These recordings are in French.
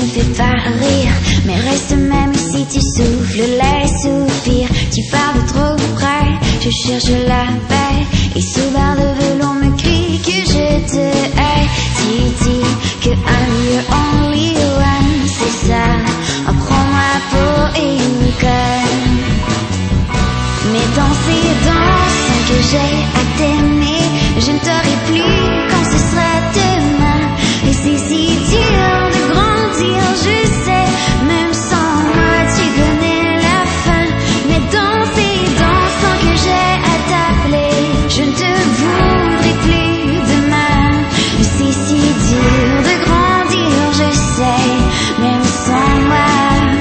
me fais pas rire, mais reste même si tu souffles les soupirs. Tu parles trop près, je cherche la paix, et sous barre de velours me crie que je te hais. Tu dis que I'm your only one, c'est ça, prends-moi pour une conne. Mais dans ces danses que j'ai à t'aimer, je ne t'aurai plus quand ce sera demain. Et c'est si dur de grandir, je sais, même sans moi tu connais la fin. Mais dans ces danses que j'ai à t'appeler, je ne te voudrais plus demain. Et c'est si dur de grandir, je sais, même sans moi.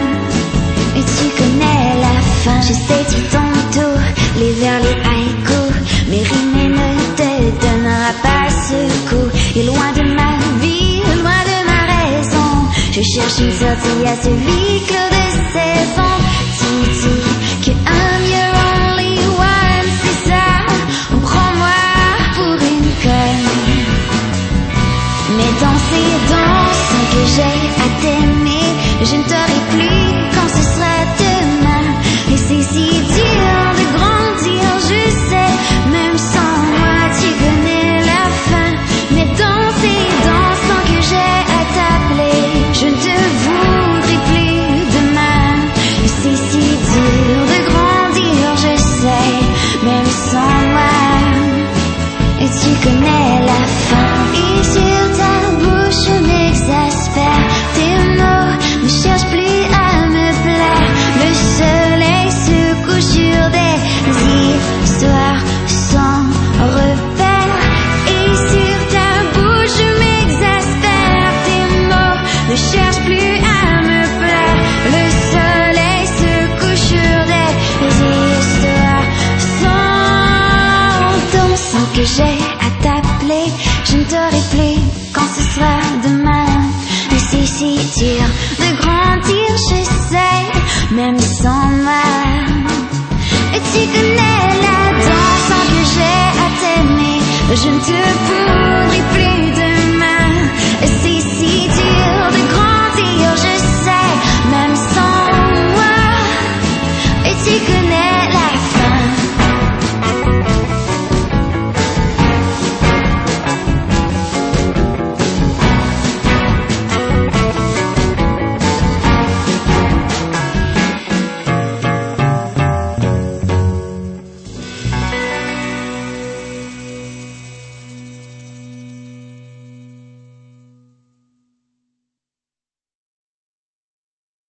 Et tu connais la fin. J'essaie du tantôt, les vers, les haïkus, mais rimer ne te donnera pas ce coup. Et loin de ma vie, loin de ma raison, je cherche une sortie à ce huis clos de saison. Tu dis que I'm your only one, c'est ça, prends-moi pour une conne. Mais dans ces danses que j'ai à t'aimer, je ne t'aurai plus quand ce sera demain. Et c'est si dur de grandir, je sais, même sans moi tu connais la fin. Mais dans ces danses que j'ai à t'appeler, je ne te voudrais plus demain. Et c'est si dur de grandir, je sais, même sans moi. Et tu connais la fin. Et sur ta bouche m'exaspère, tes mots ne cherchent plus à me plaire. Le soleil se couche sur des histoires sans repère. Et sur ta bouche m'exaspère, tes mots ne cherchent plus à me plaire. Le soleil se couche sur des histoires sans ton sang que j'ai à t'appeler. Je ne t'aurai plus quand ce sera demain. Et c'est si dur de grandir, je sais, même sans moi. Et tu connais la danse que j'ai à t'aimer, je ne te